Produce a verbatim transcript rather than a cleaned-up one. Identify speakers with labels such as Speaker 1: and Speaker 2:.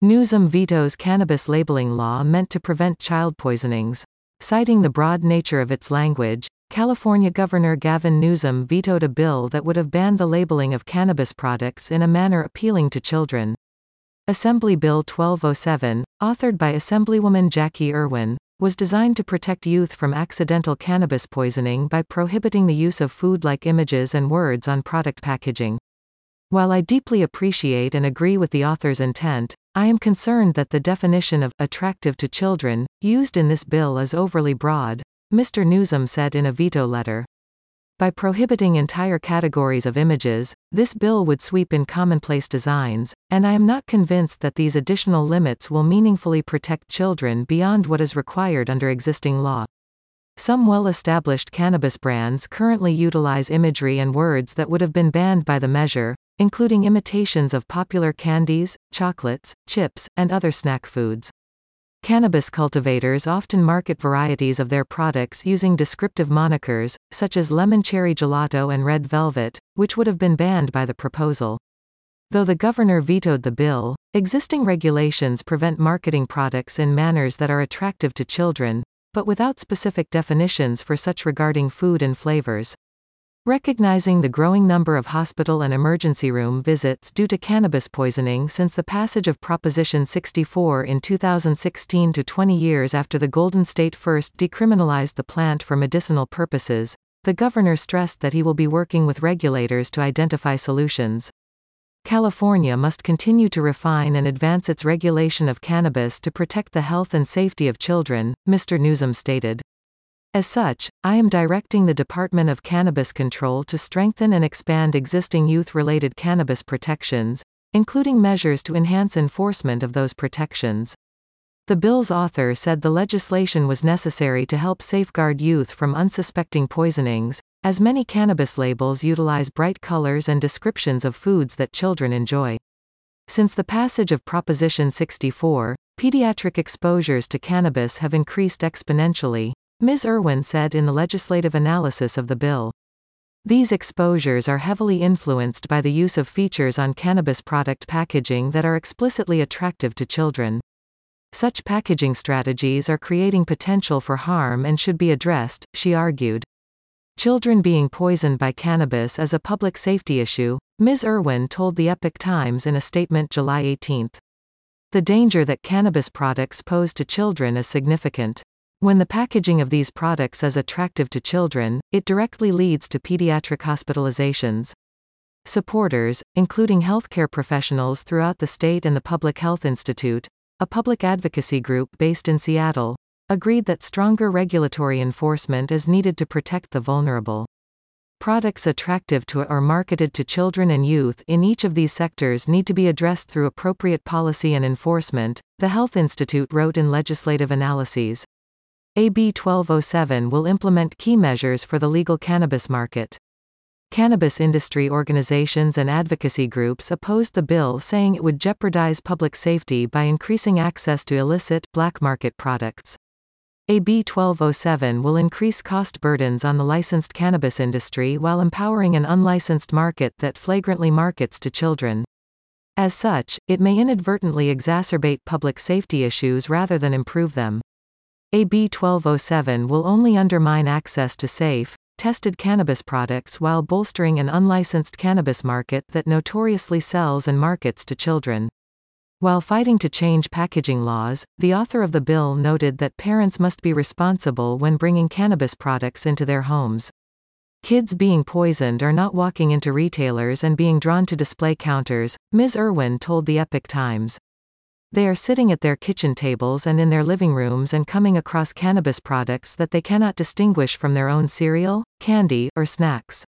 Speaker 1: Newsom vetoes cannabis labeling law meant to prevent child poisonings. Citing the broad nature of its language, California Governor Gavin Newsom vetoed a bill that would have banned the labeling of cannabis products in a manner appealing to children. Assembly Bill twelve oh seven, authored by Assemblywoman Jackie Irwin, was designed to protect youth from accidental cannabis poisoning by prohibiting the use of food-like images and words on product packaging. While I deeply appreciate and agree with the author's intent, I am concerned that the definition of attractive to children used in this bill is overly broad, Mister Newsom said in a veto letter. By prohibiting entire categories of images, this bill would sweep in commonplace designs, and I am not convinced that these additional limits will meaningfully protect children beyond what is required under existing law. Some well-established cannabis brands currently utilize imagery and words that would have been banned by the measure, including imitations of popular candies, chocolates, chips, and other snack foods. Cannabis cultivators often market varieties of their products using descriptive monikers, such as lemon cherry gelato and red velvet, which would have been banned by the proposal. Though the governor vetoed the bill, existing regulations prevent marketing products in manners that are attractive to children, but without specific definitions for such regarding food and flavors. Recognizing the growing number of hospital and emergency room visits due to cannabis poisoning since the passage of Proposition sixty-four in two thousand sixteen to twenty years after the Golden State first decriminalized the plant for medicinal purposes, the governor stressed that he will be working with regulators to identify solutions. California must continue to refine and advance its regulation of cannabis to protect the health and safety of children, Mister Newsom stated. As such, I am directing the Department of Cannabis Control to strengthen and expand existing youth-related cannabis protections, including measures to enhance enforcement of those protections. The bill's author said the legislation was necessary to help safeguard youth from unsuspecting poisonings, as many cannabis labels utilize bright colors and descriptions of foods that children enjoy. Since the passage of Proposition sixty-four, pediatric exposures to cannabis have increased exponentially, Miz Irwin said in the legislative analysis of the bill. These exposures are heavily influenced by the use of features on cannabis product packaging that are explicitly attractive to children. Such packaging strategies are creating potential for harm and should be addressed, she argued. Children being poisoned by cannabis is a public safety issue, Miz Irwin told the Epoch Times in a statement July eighteenth. The danger that cannabis products pose to children is significant. When the packaging of these products is attractive to children, it directly leads to pediatric hospitalizations. Supporters, including healthcare professionals throughout the state and the Public Health Institute, a public advocacy group based in Seattle, agreed that stronger regulatory enforcement is needed to protect the vulnerable. Products attractive to or marketed to children and youth in each of these sectors need to be addressed through appropriate policy and enforcement, the Health Institute wrote in legislative analyses. A B twelve oh seven will implement key measures for the legal cannabis market. Cannabis industry organizations and advocacy groups opposed the bill, saying it would jeopardize public safety by increasing access to illicit, black market products. A B twelve oh seven will increase cost burdens on the licensed cannabis industry while empowering an unlicensed market that flagrantly markets to children. As such, it may inadvertently exacerbate public safety issues rather than improve them. A B twelve oh seven will only undermine access to safe, tested cannabis products while bolstering an unlicensed cannabis market that notoriously sells and markets to children. While fighting to change packaging laws, the author of the bill noted that parents must be responsible when bringing cannabis products into their homes. Kids being poisoned are not walking into retailers and being drawn to display counters, Miz Irwin told the Epoch Times. They are sitting at their kitchen tables and in their living rooms and coming across cannabis products that they cannot distinguish from their own cereal, candy, or snacks.